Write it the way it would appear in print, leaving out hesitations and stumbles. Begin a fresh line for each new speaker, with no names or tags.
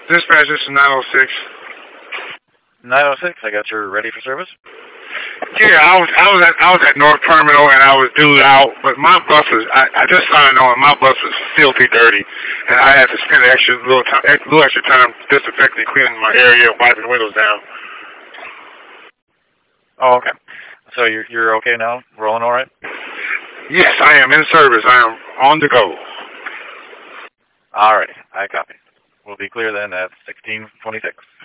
Dispatch, this is 906.
906, I got you ready for service.
Yeah, I was at North Terminal and I was due out, but my bus was I just signed on. My bus was filthy dirty, and I had to spend little extra time disinfecting, cleaning my area, wiping the windows down.
Oh, okay. So you're okay now? Rolling all right?
Yes, I am in service. I am on the go.
All right, I copy. We'll be clear then at 1626.